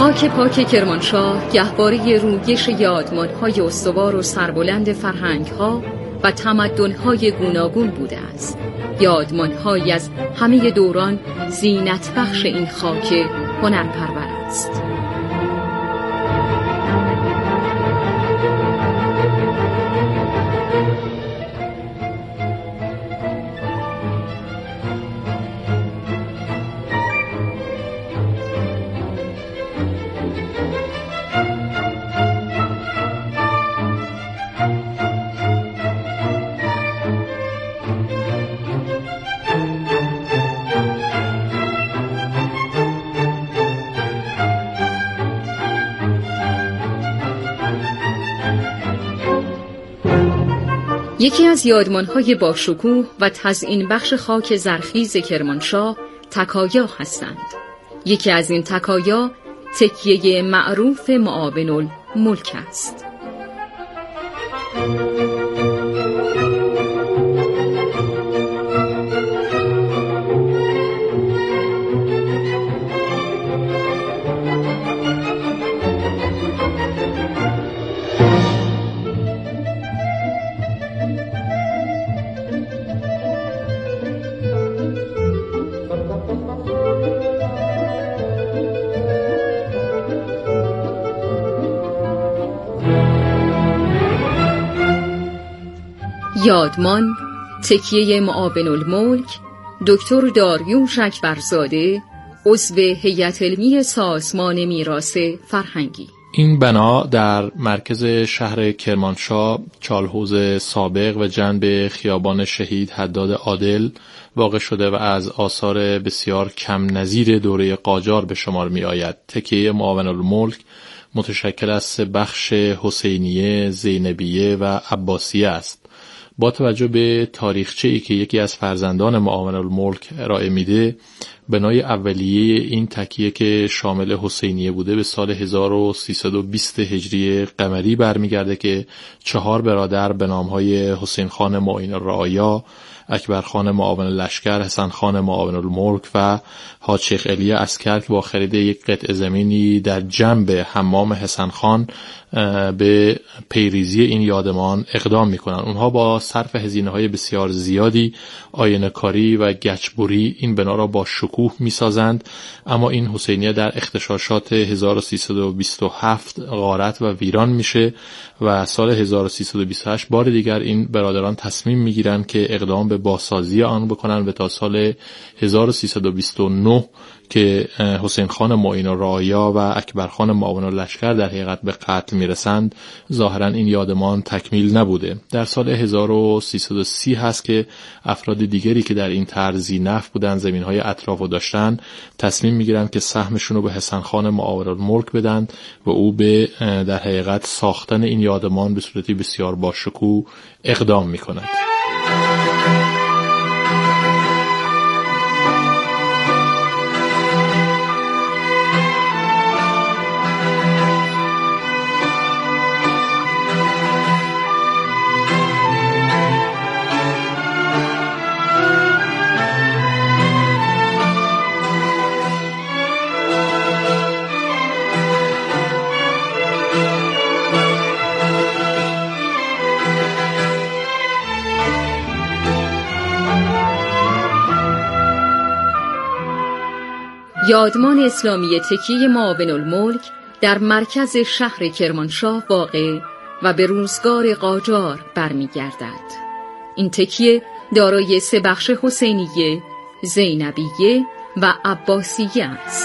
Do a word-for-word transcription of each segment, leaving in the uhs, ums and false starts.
خاک پاک کرمانشاه گهواره رویش یادمان‌های استوار و سربلند فرهنگ‌ها و تمدن‌های گوناگون بوده است. یادمان‌هایی از همه دوران زینت بخش این خاک هنرپرور است. یکی از یادمان‌های باشکوه و تزیین بخش خاک زرخیز کرمانشاه تکایا هستند. یکی از این تکایا تکیه معروف معاون الملک است. یادمان تکیه معاون الملک دکتر داریوش اکبرزاده، عضو هیئت علمی سازمان میراث فرهنگی. این بنا در مرکز شهر کرمانشاه، چالحوض سابق و جنب خیابان شهید حداد عادل واقع شده و از آثار بسیار کم نظیر دوره قاجار به شمار می آید. تکیه معاون الملک متشکل از سه بخش حسینیه، زینبیه و عباسیه است. با توجه به تاریخچه‌ای که یکی از فرزندان معاون الملک ارائه میده، بنای اولیه این تکیه که شامل حسینیه بوده به سال هزار و سیصد و بیست هجری قمری برمیگرده که چهار برادر به نامهای حسین خان معین الرعایا، اکبر خان معاون لشکر، حسن خان معاون الملک و حاج شیخ علی عسکر که با خرید یک قطعه زمینی در جنب حمام حسن خان به پیریزی این یادمان اقدام میکنن. اونها با صرف هزینه‌های بسیار زیادی آینه‌کاری و گچبری این بنا را با شکوه میسازند، اما این حسینیه در اغتشاشات هزار و سیصد و بیست و هفت غارت و ویران میشه و سال هزار و سیصد و بیست و هشت بار دیگر این برادران تصمیم میگیرن که اقدام به بازسازی آن بکنن و تا سال هزار و سیصد و بیست و نه که حسین خان معین الرعایا و اکبر خان معاون لشکر در حقیقت به قتل میرسند، ظاهرا این یادمان تکمیل نبوده. در سال هزار و سیصد و سی هست که افراد دیگری که در این طرز نف بودن، زمینهای اطرافو داشتن، تصمیم میگیرن که سهمشون رو به حسن خان معاون الملک بدن و او به در حقیقت ساختن این یادمان به صورتی بسیار باشکوه اقدام میکند. یادمان اسلامی تکیه معاون الملک در مرکز شهر کرمانشاه واقع و به روزگار قاجار برمیگردد. این تکیه دارای سه بخش حسینیه، زینبیه و عباسیه است.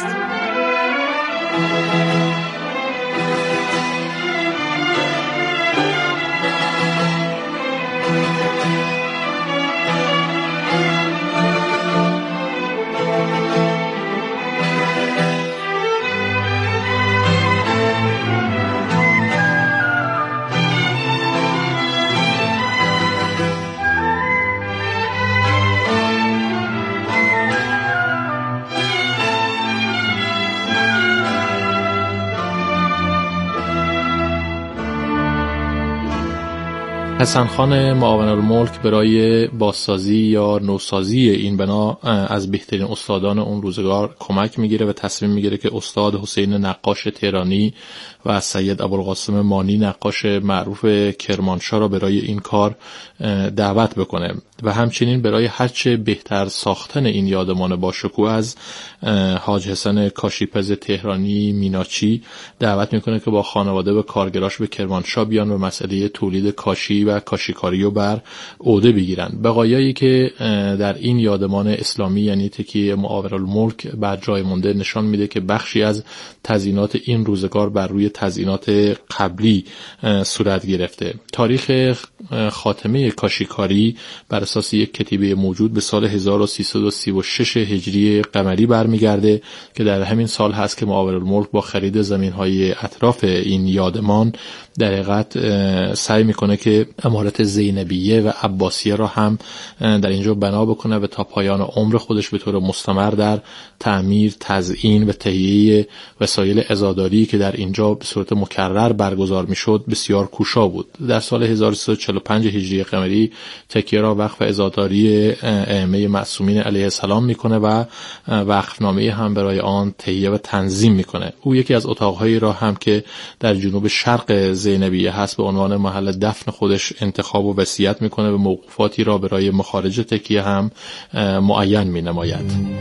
حسن خان معاون الملک برای بازسازی یا نوسازی این بنا از بهترین استادان اون روزگار کمک میگیره و تصمیم میگیره که استاد حسین نقاش تهرانی و سید ابوالقاسم مانی نقاش معروف کرمانشاه را برای این کار دعوت بکنه و همچنین برای هرچه بهتر ساختن این یادمان با شکوه از حاج حسن کاشیپز تهرانی میناچی دعوت میکنه که با خانواده و کارگراش به کرمانشاه بیان و مسئله تولید کاشی و کاشیکاری رو بر عهده بگیرن. بقایایی که در این یادمان اسلامی یعنی تکیه معاون الملک بر جای مونده نشان میده که بخشی از تزیینات این روزگار بر روی تزیینات قبلی صورت گرفته. تاریخ خاتمه کاشیکاری بر اساس یک کتیبه موجود به سال هزار و سیصد و سی و شش هجری قمری برمیگرده که در همین سال هست که معاون الملک با خرید زمین‌های اطراف این یادمان در حقیقت سعی میکنه که عمارت زینبیه و عباسیه را هم در اینجا بنا بکنه و تا پایان عمر خودش به طور مستمر در تعمیر، تزیین و تهیه وسایل عزاداری که در اینجا به صورت مکرر برگزار میشد بسیار کوشا بود. در سال هزار و سیصد و چهل و پنج هجری قمری تکیه را وقف عزاداری ائمه معصومین علیه السلام میکنه و وقفنامه هم برای آن تهیه و تنظیم میکنه. او یکی از اتاقهایی را هم که در جنوب شرق زینبیه هست به عنوان محل دفن خودش انتخاب و وصیت میکنه و موقوفاتی را برای مخارج تکیه هم معین مینماید.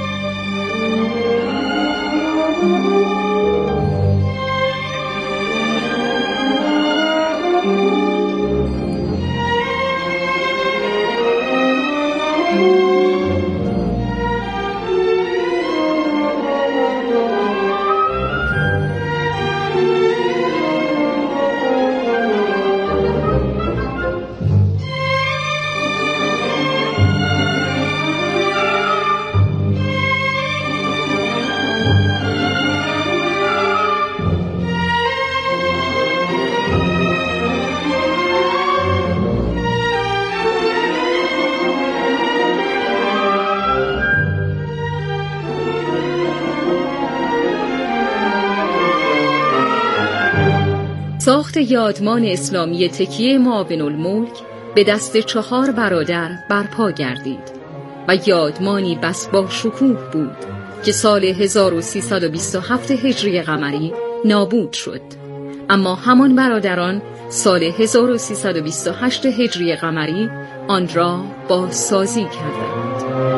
ساخت یادمان اسلامی تکیه معاون الملک به دست چهار برادر برپا گردید و یادمانی بس با شکوه بود که سال هزار و سیصد و بیست و هفت هجری قمری نابود شد، اما همان برادران سال هزار و سیصد و بیست و هشت هجری قمری آن را بازسازی کردند.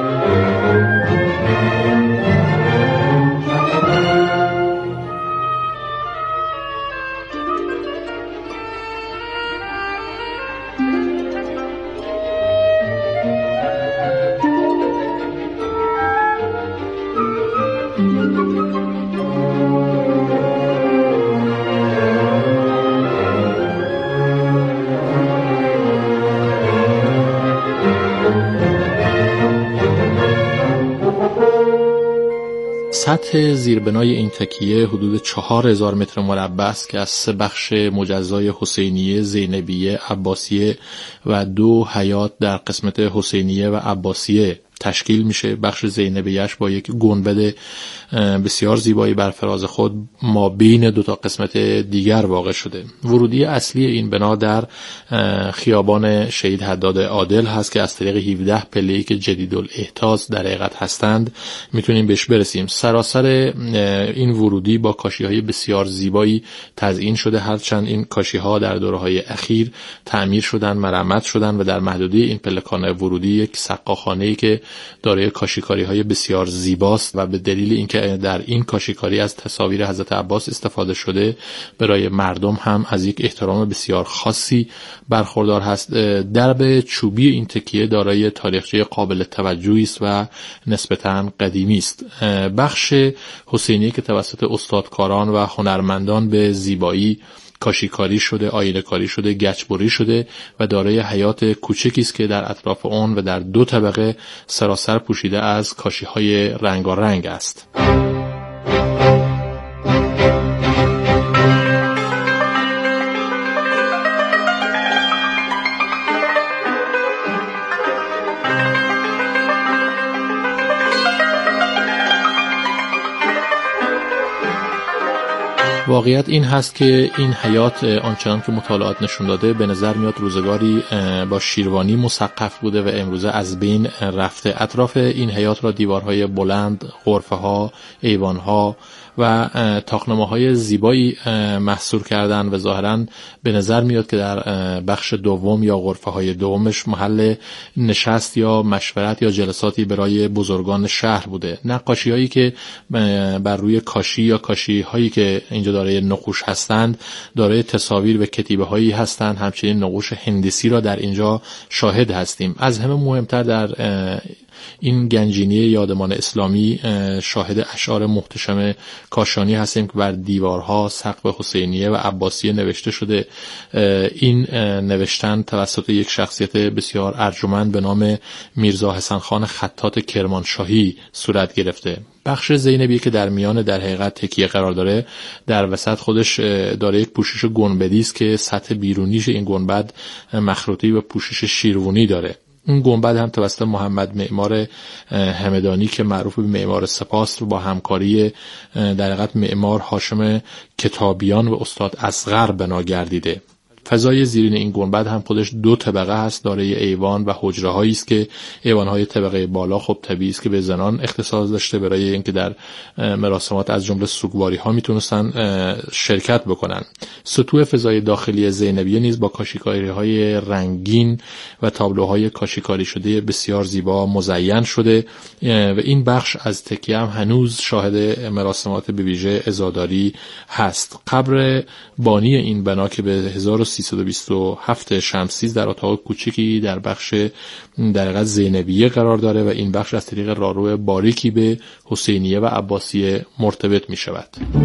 سطح زیربنای این تکیه حدود چهار هزار متر مربع است که از سه بخش مجزای حسینیه، زینبیه، عباسیه و دو حیاط در قسمت حسینیه و عباسیه تشکیل میشه. بخش زینبیه‌اش با یک گنبد بسیار زیبایی بر فراز خود ما بین دو تا قسمت دیگر واقع شده. ورودی اصلی این بنا در خیابان شهید حداد عادل هست که از طریق هفده پله‌ای که جدیدالاحداث در حقیقت هستند میتونیم بهش برسیم. سراسر این ورودی با کاشی‌های بسیار زیبایی تزیین شده، هرچند این کاشی‌ها در دوره‌های اخیر تعمیر شدن، مرمت شدن و در محدوده این پلکان ورودی یک سقاخانه‌ای که دارای کاشیکاری‌های بسیار زیباست و به دلیل اینکه در این کاشیکاری از تصاویر حضرت عباس استفاده شده برای مردم هم از یک احترام بسیار خاصی برخوردار هست. درب چوبی این تکیه دارای تاریخچه قابل توجهی است و نسبتاً قدیمی است. بخش حسینی که توسط استادکاران و هنرمندان به زیبایی کاشیکاری شده، آینه کاری شده، گچبری شده و دارای حیاط کوچکی است که در اطراف آن و در دو طبقه سراسر پوشیده از کاشی‌های رنگارنگ است. واقعیت این هست که این حیات آنچنان که مطالعات نشون داده به نظر میاد روزگاری با شیروانی مسقف بوده و امروزه از بین رفته. اطراف این حیات را دیوارهای بلند، غرفه‌ها، ایوان‌ها و طاق‌نماهای زیبایی محصور کردن و ظاهراً به نظر میاد که در بخش دوم یا غرفه‌های دومش محل نشست یا مشورت یا جلساتی برای بزرگان شهر بوده. نقاشی‌هایی که بر روی کاشی یا کاشی‌هایی که اینجا دارای نقوش هستند دارای تصاویر و کتیبه‌هایی هستند. همچنین نقوش هندسی را در اینجا شاهد هستیم. از همه مهمتر در این گنجینه یادمان اسلامی شاهد اشعار محتشم کاشانی هستیم که بر دیوارها سقف حسینیه و عباسیه نوشته شده. این نوشتن توسط یک شخصیت بسیار ارجمند به نام میرزا حسن خان خطاط کرمانشاهی صورت گرفته. بخش زینبی که در میان در حقیقت تکیه قرار داره در وسط خودش داره یک پوشش گنبدی است که سطح بیرونیش این گنبد مخروطی و پوشش شیروانی داره. این گنبد هم توسط محمد معمار همدانی که معروف به معمار سپاس با همکاری در حقیقت معمار هاشم کتابیان و استاد اصغر بنا گردیده. فضای زیرین این گنبد هم خودش دو طبقه هست، دارای ایوان و حجره هایی است که ایوان های طبقه بالا خب طبیعی است که به زنان اختصاص داشته برای اینکه در مراسمات از جمله سوگواری ها میتونستن شرکت بکنن. سطوح فضای داخلی زینبیه نیز با کاشیکاری های رنگین و تابلوهای کاشیکاری شده بسیار زیبا مزین شده و این بخش از تکیه هم هنوز شاهد مراسمات به ویژه عزاداری هست. قبر بانی این بنا که به هزار و سیصد و بیست و هفت شمسی در اتاق کوچکی در بخش در حقیقت زینبیه قرار داره و این بخش از طریق راهرو باریکی به حسینیه و عباسیه مرتبط می شود.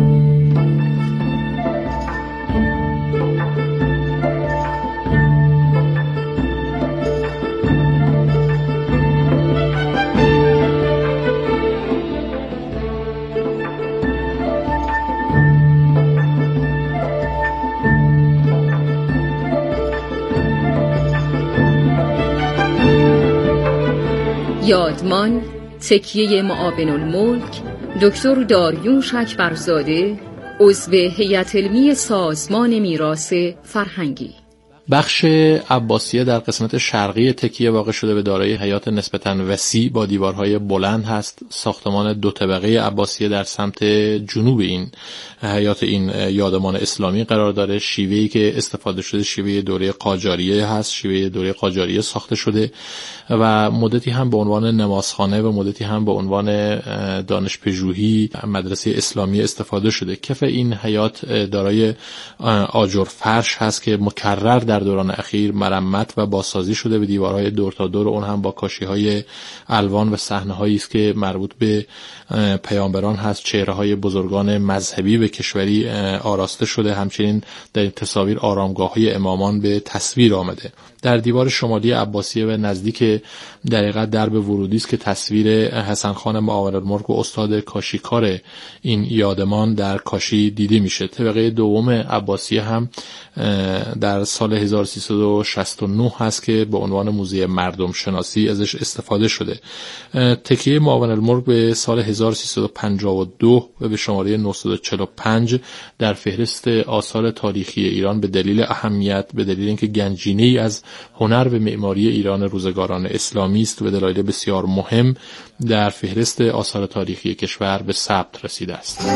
یادمان تکیه معاون الملک دکتر داریوش اکبرزاده، عضو هیئت علمی سازمان میراث فرهنگی. بخش عباسیه در قسمت شرقی تکیه واقع شده به دارای حیات نسبتاً وسیع با دیوارهای بلند هست. ساختمان دو طبقه عباسیه در سمت جنوب این حیات این یادمان اسلامی قرار داره. شیوهی که استفاده شده شیوه دوره قاجاریه هست، شیوه دوره قاجاریه ساخته شده و مدتی هم به عنوان نمازخانه و مدتی هم به عنوان دانشپژوهی مدرسه اسلامی استفاده شده. کف این حیات دارای آجر فرش هست که مکرر در دوران اخیر مرمت و بازسازی شده به دیوارهای دور تا دور، اون هم با کاشی‌های الوان و صحنه‌هایی است که مربوط به پیامبران هست. چهره‌های بزرگان مذهبی به کشوری آراسته شده. همچنین در این تصاویر آرامگاه‌های امامان به تصویر آمده. در دیوار شمالی عباسیه و نزدیک در حقیقت درب ورودی است که تصویر حسن خان معاون الملک و استاد کاشیکار این یادمان در کاشی دیده میشه. طبقه دوم عباسیه هم در سال هزار و سیصد و شصت و نه هست که به عنوان موزه مردم شناسی ازش استفاده شده. تکیه معاون الملک به سال هزار و سیصد و پنجاه و دو و به شماره نهصد و چهل و پنج در فهرست آثار تاریخی ایران به دلیل اهمیت، به دلیل اینکه گنجینه‌ای از هنر و معماری ایران روزگاران اسلامی است و به دلایل بسیار مهم در فهرست آثار تاریخی کشور به ثبت رسیده است.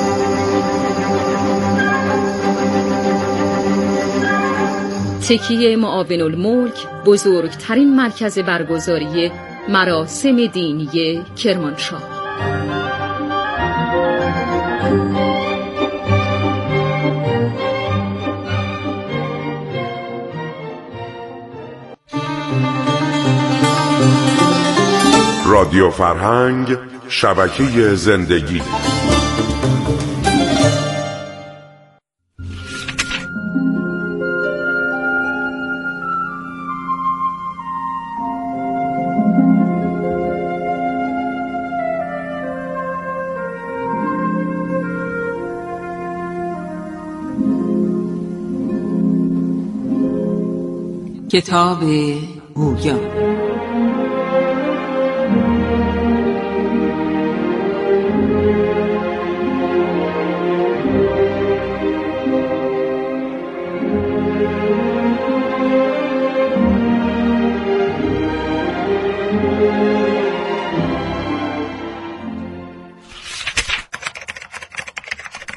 تکیه معاون الملک بزرگترین مرکز برگزاری مراسم دینی کرمانشاه. رادیو فرهنگ، شبکه زندگی. کتاب گویا.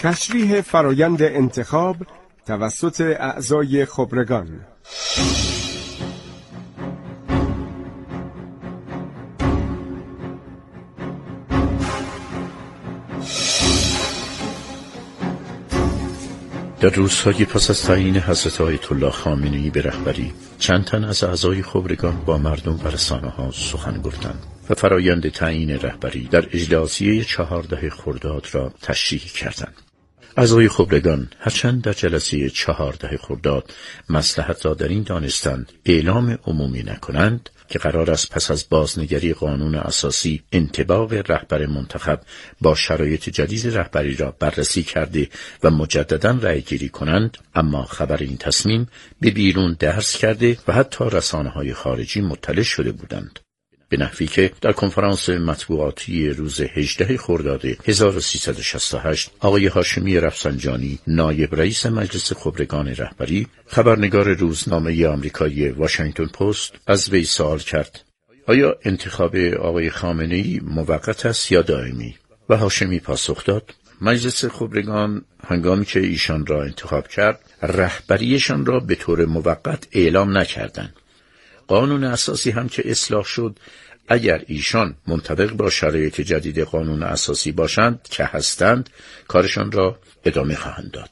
تشریح فرایند انتخاب توسط اعضای خبرگان. در روزهای پس از تعیین حضرت آیت الله خامنه‌ای به رهبری، چند تن از اعضای خبرگان با مردم و رسانه‌ها سخن گفتند و فرایند تعیین رهبری در اجلاسیه چهارده خرداد را تشریح کردند. اعضای خبرگان هرچند در جلسه چهارده خرداد مصلحت را در این دانستند اعلام عمومی نکنند که قرار است پس از بازنگری قانون اساسی انطباق رهبر منتخب با شرایط جدید رهبری را بررسی کرده و مجددا رأی گیری کنند، اما خبر این تصمیم به بیرون درز کرده و حتی رسانه‌های خارجی مطلع شده بودند، به نحوی که در کنفرانس مطبوعاتی روز هجدهم خرداد هزار و سیصد و شصت و هشت آقای هاشمی رفسنجانی، نایب رئیس مجلس خبرگان رهبری، خبرنگار روزنامه آمریکایی واشنگتن پست از وی سوال کرد آیا انتخاب آقای خامنه‌ای موقت است یا دائمی؟ و هاشمی پاسخ داد مجلس خبرگان هنگامی که ایشان را انتخاب کرد رهبریشان را به طور موقت اعلام نکردند. قانون اساسی هم که اصلاح شد، اگر ایشان منطبق با شرایط جدید قانون اساسی باشند که هستند، کارشان را ادامه خواهند داد.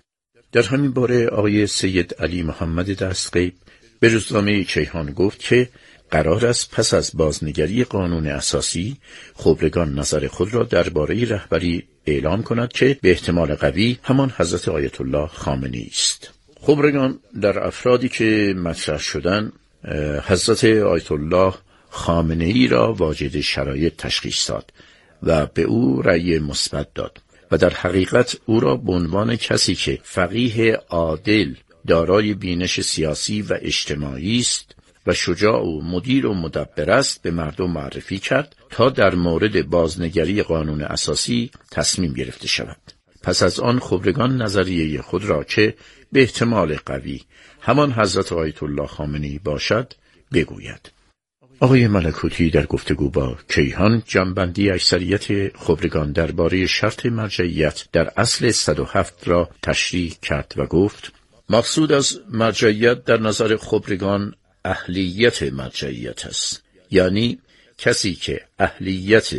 در همین باره آقای سید علی محمد دستغیب به روزنامه کیهان گفت که قرار است پس از بازنگری قانون اساسی خبرگان نظر خود را درباره رهبری اعلام کند که به احتمال قوی همان حضرت آیت الله خامنه‌ای است. خبرگان در افرادی که مطرح شدند حضرت آیت الله خامنه‌ای را واجد شرایط تشخیص داد و به او رأی مثبت داد و در حقیقت او را به عنوان کسی که فقیه عادل، دارای بینش سیاسی و اجتماعی است و شجاع و مدیر و مدبر است به مردم معرفی کرد تا در مورد بازنگری قانون اساسی تصمیم گرفته شود. پس از آن خبرگان نظریه خود را که به احتمال قوی همان حضرت آیت الله خامنه‌ای باشد بگوید. آقای ملکوتی در گفتگو با کیهان جنبندی اکثریت خبرگان درباره شرط مرجعیت در اصل صد و هفت را تشریح کرد و گفت مقصود از مرجعیت در نظر خبرگان اهلیت مرجعیت است، یعنی کسی که اهلیت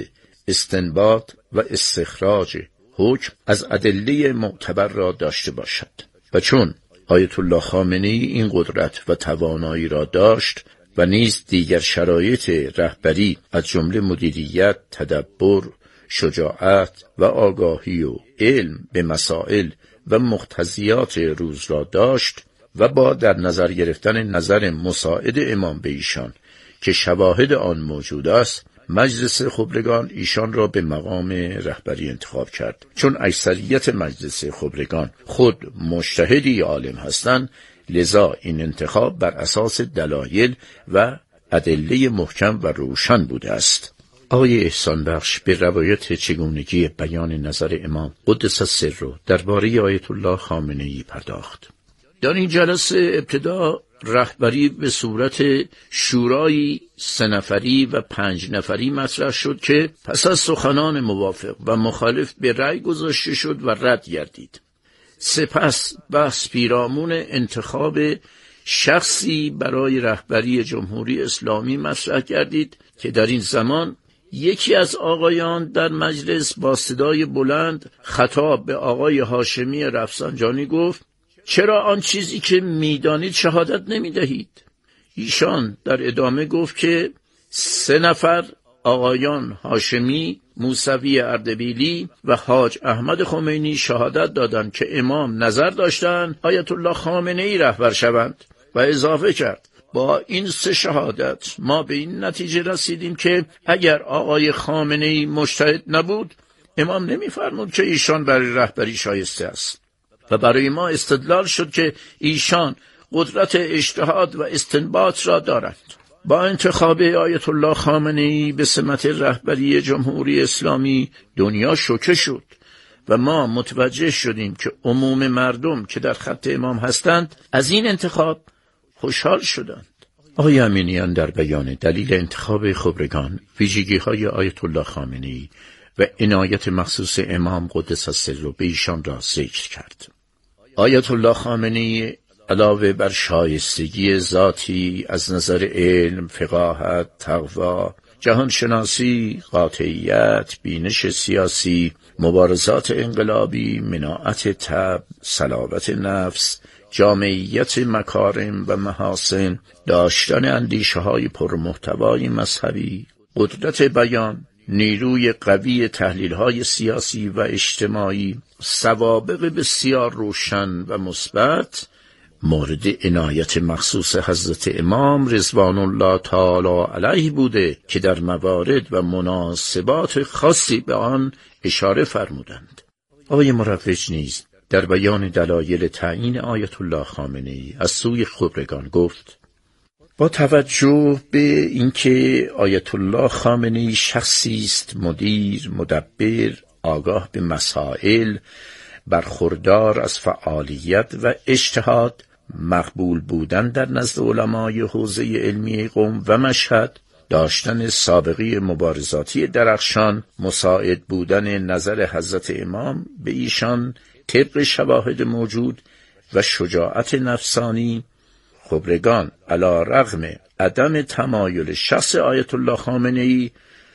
استنباط و استخراج حکم از ادله معتبر را داشته باشد و چون آیت الله خامنه‌ای این قدرت و توانایی را داشت و نیز دیگر شرایط رهبری از جمله مدیریت، تدبر، شجاعت و آگاهی و علم به مسائل و مقتضیات روز را داشت و با در نظر گرفتن نظر مساعد امام به ایشان که شواهد آن موجود است، مجلس خبرگان ایشان را به مقام رهبری انتخاب کرد. چون اکثریت مجلس خبرگان خود مجتهدی عالم هستند، لذا این انتخاب بر اساس دلایل و ادله محکم و روشن بوده است. آقای احسان بخش به روایت چگونگی بیان نظر امام قدس سره درباره آیت الله خامنه‌ای پرداخت. در این جلسه ابتدا رهبری به صورت شورایی سه نفری و پنج نفری مطرح شد که پس از سخنان موافق و مخالف به رأی گذاشته شد و رد گردید. سپس بحث پیرامون انتخاب شخصی برای رهبری جمهوری اسلامی مطرح گردید که در این زمان یکی از آقایان در مجلس با صدای بلند خطاب به آقای هاشمی رفسنجانی گفت چرا آن چیزی که میدانید شهادت نمیدهید؟ ایشان در ادامه گفت که سه نفر آقایان هاشمی، موسوی اردبیلی و حاج احمد خمینی شهادت دادند که امام نظر داشتند آیت الله خامنه‌ای رهبر شوند و اضافه کرد با این سه شهادت ما به این نتیجه رسیدیم که اگر آقای خامنه‌ای مجتهد نبود امام نمی‌فرمود که ایشان برای رهبری شایسته است و برای ما استدلال شد که ایشان قدرت اجتهاد و استنباط را دارند. با انتخاب آیت الله خامنه‌ای به سمت رهبری جمهوری اسلامی دنیا شوکه شد و ما متوجه شدیم که عموم مردم که در خط امام هستند از این انتخاب خوشحال شدند. آقای امینیان در بیان دلیل انتخاب خبرگان ویژگی‌های آیت الله خامنه‌ای و عنایت مخصوص امام قدس السر به ایشان را ذکر کرد. آیت الله خامنه‌ای علاوه بر شایستگی ذاتی از نظر علم، فقاهت، تقوا، جهانشناسی، قاطعیت، بینش سیاسی، مبارزات انقلابی، مناعت طبع، صلابت نفس، جامعیت مکارم و محاسن، داشتن اندیشه‌های پرمحتوای مذهبی، قدرت بیان، نیروی قوی تحلیل‌های سیاسی و اجتماعی، سوابق بسیار روشن و مثبت مورد عنایت مخصوص حضرت امام رضوان الله تعالی علیه بوده که در موارد و مناسبات خاصی به آن اشاره فرمودند. آقای مروج نیز در بیان دلایل تعیین آیت الله خامنه‌ای از سوی خبرگان گفت: با توجه به اینکه آیت الله خامنه‌ای شخصی است مدیر، مدبر، آگاه به مسائل، برخوردار از فعالیت و اجتهاد، مقبول بودن در نزد علمای حوزه علمی قم و مشهد، داشتن سابقه مبارزاتی درخشان، مساعد بودن نظر حضرت امام به ایشان طبق شواهد موجود و شجاعت نفسانی، خبرگان علی رغم عدم تمایل شخص آیت الله خامنه‌ای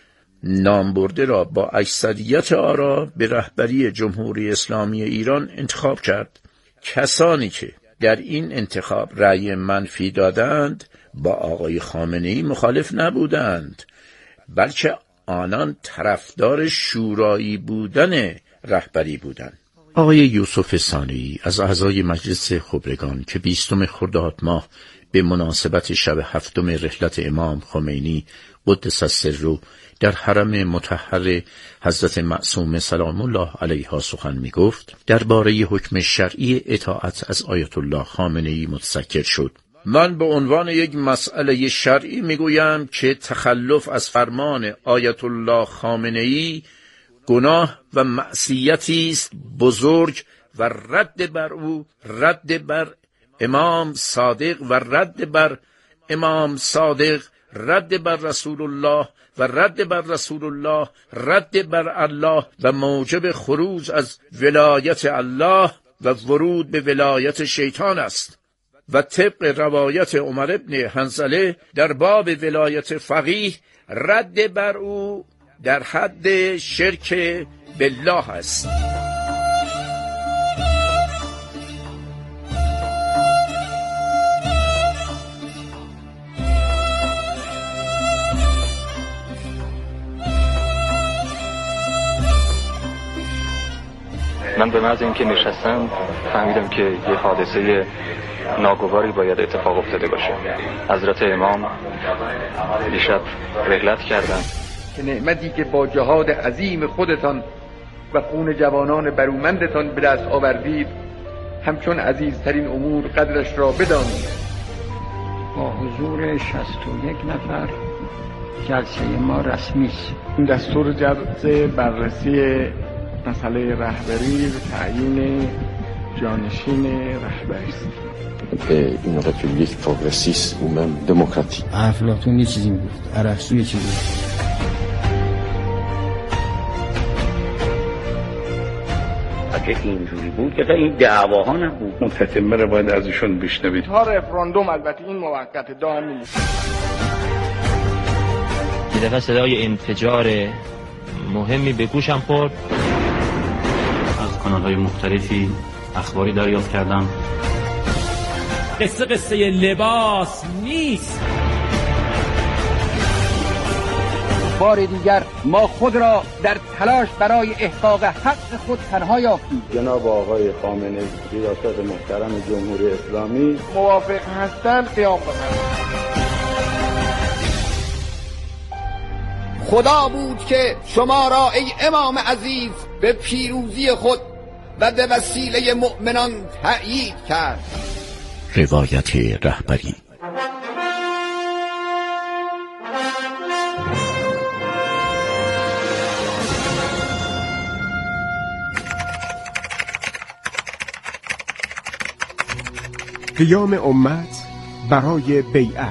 نامبرده را با اکثریت آرا به رهبری جمهوری اسلامی ایران انتخاب کرد. کسانی که در این انتخاب رأی منفی دادند با آقای خامنه‌ای مخالف نبودند، بلکه آنان طرفدار شورایی بودن رهبری بودند. آقای یوسف ثانی از اعضای مجلس خبرگان که بیستم خرداد ماه به مناسبت شب هفتم رحلت امام خمینی قدس السر در حرم مطهر حضرت معصومه سلام الله علیها سخن می گفت، درباره حکم شرعی اطاعت از آیت الله خامنه‌ای متذکر شد: من به عنوان یک مسئله شرعی می گویم که تخلف از فرمان آیت الله خامنه‌ای گناه و معصیتی است بزرگ و رد بر او، رد بر امام صادق و رد بر امام صادق، رد بر رسول الله و رد بر رسول الله، رد بر الله و موجب خروج از ولایت الله و ورود به ولایت شیطان است. و طبق روایت عمر ابن حنظله در باب ولایت فقیه، رد بر او در حد شرک بالله است. من به محض اینکه نشستم فهمیدم که یه حادثه ناگواری باید اتفاق افتاده باشه. حضرت امام دیشب رحلت کردند که نعمتی که با جهاد عظیم خودتان و خون جوانان برومندتان به دست آوردید همچون عزیزترین امور قدرش را بدانید. با حضور شصت و یک نفر جلسه ما رسمی است. این دستور جلسه بررسی مسئله رهبری و تعیین جانشین رهبری است. این رپوبلیک پروگرسیست و من دموکراتیک. افلاطون یه چیزی میگفت، ارسطو یه چیزی میگفت. اگه اینجوری بود که این دعواها نبود. متتمه رو باید از ایشون بشنوید. تا رفراندوم البته این موقت دائمی نیست. یه دفعه صدای انفجار مهمی به گوشم خورد. از کانال‌های مختلفی اخباری دریافت کردم. قصه قصه لباس نیست. بار دیگر ما خود را در تلاش برای احقاق حق خود تنها یافتیم. جناب آقای خامنه‌ای ریاست محترم جمهوری اسلامی موافق هستند قیام کنند. خدا بود که شما را ای امام عزیز به پیروزی خود و به وسیله مؤمنان تأیید کرد. روایت رهبری. قیام امت برای بیعت.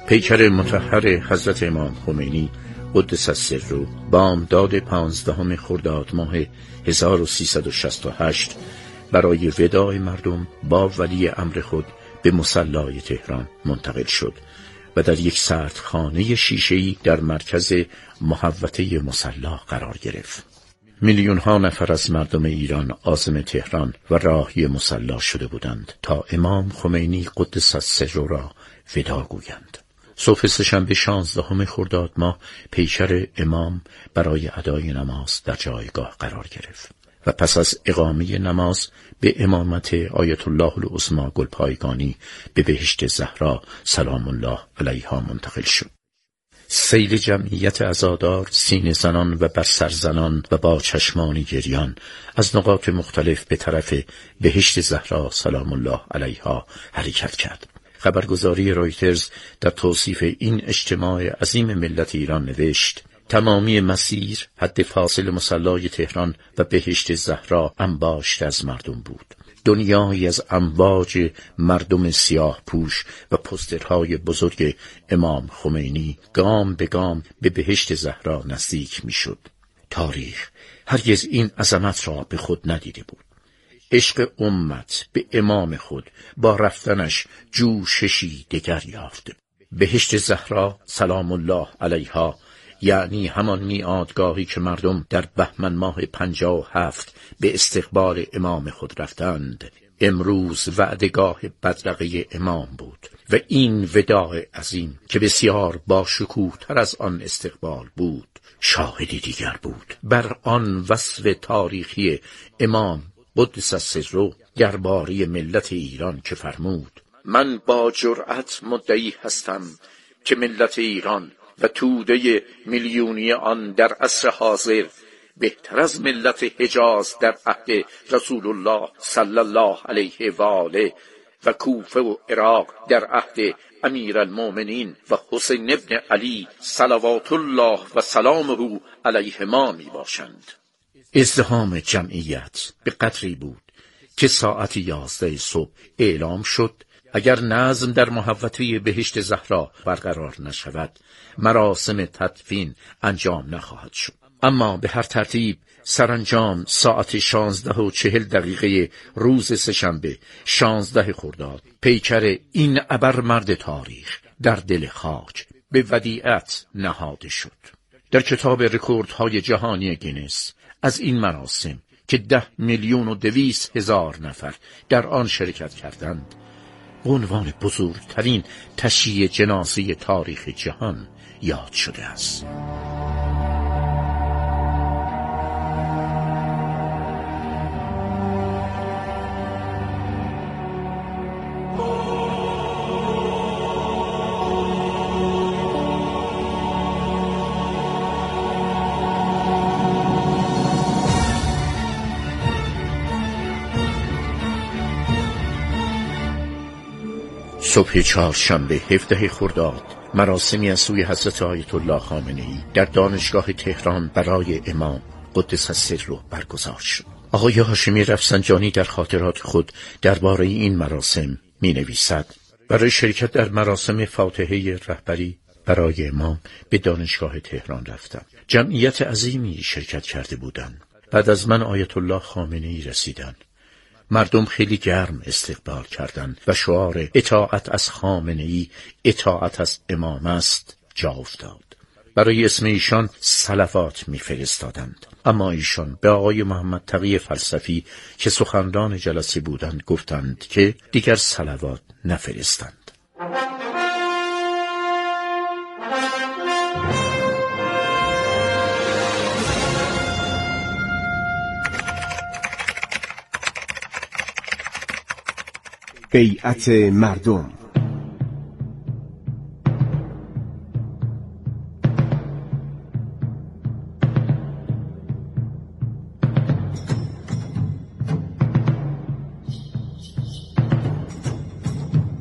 پیکر مطهر حضرت امام خمینی قدس السر بامداد پانزدهم خرداد ماه هزار و سیصد و شصت و هشت برای وداع مردم با ولی امر خود به مصلی تهران منتقل شد و در یک سردخانه شیشه‌ای در مرکز محوطه مصلی قرار گرفت. میلیون ها نفر از مردم ایران عازم تهران و راهی مصلی شده بودند تا امام خمینی قدس السر را ودا گویند. صبح سه‌شنبه شانزدهم خرداد ماه پیکر امام برای ادای نماز در جایگاه قرار گرفت و پس از اقامه نماز به امامت آیت الله العظمی گلپایگانی به بهشت زهرا سلام الله علیها منتقل شد. سیل جمعیت عزادار، سینه زنان و بر سر زنان و با چشمان گریان از نقاط مختلف به طرف بهشت زهرا سلام الله علیها حرکت کرد. خبرگزاری رویترز در توصیف این اجتماع عظیم ملت ایران نوشت: تمامی مسیر حد فاصل مصلی تهران و بهشت زهرا انباشته از مردم بود. دنیایی از امواج مردم سیاه پوش و پوسترهای بزرگ امام خمینی گام به گام به بهشت زهرا نزدیک می شد. تاریخ هرگز این عظمت را به خود ندیده بود. عشق امت به امام خود با رفتنش جوششی دگر یافت. بهشت زهرا سلام الله علیها یعنی همان میعادگاهی که مردم در بهمن ماه پنجاه و هفت به استقبال امام خود رفتند، امروز وعدگاه بدرقه امام بود و این وداع عظیم که بسیار با شکوه تر از آن استقبال بود شاهدی دیگر بود بر آن وصف تاریخی امام قدس السر درباره ملت ایران که فرمود: من با جرأت مدعی هستم که ملت ایران و توده میلیونی آن در عصر حاضر بهتر از ملت حجاز در عهد رسول الله صلی الله علیه و آله و کوفه و عراق در عهد امیرالمؤمنین و حسین ابن علی صلوات الله و سلامه علیهما می باشند. ازدحام جمعیت به قدری بود که ساعت یازده صبح اعلام شد اگر نظم در محوطه بهشت زهرا برقرار نشود مراسم تدفین انجام نخواهد شد. اما به هر ترتیب سرانجام ساعت شانزده و چهل دقیقه روز سه‌شنبه شانزده خرداد پیکر این ابرمرد تاریخ در دل خاک به ودیعت نهاده شد. در کتاب رکوردهای جهانی گینس از این مراسم که ده میلیون و دویست هزار نفر در آن شرکت کردند به عنوان بزرگترین تشییع جنازه تاریخ جهان یاد شده است. صبح چهارشنبه هفدهم خرداد مراسمی از سوی حضرت آیت الله خامنه‌ای در دانشگاه تهران برای امام قدس السر برگزار شد. آقای هاشمی رفسنجانی در خاطرات خود درباره این مراسم می نویسد: برای شرکت در مراسم فاتحه رهبری برای امام به دانشگاه تهران رفتم. جمعیت عظیمی شرکت کرده بودند. بعد از من آیت الله خامنه‌ای رسیدند. مردم خیلی گرم استقبال کردند و شعار اطاعت از خامنه‌ای اطاعت از امام است جا افتاد. برای اسم ایشان صلوات می‌فرستادند، اما ایشان به آقای محمد تقی فلسفی که سخنران جلسه بودند گفتند که دیگر صلوات نفرستند. بیعت مردم.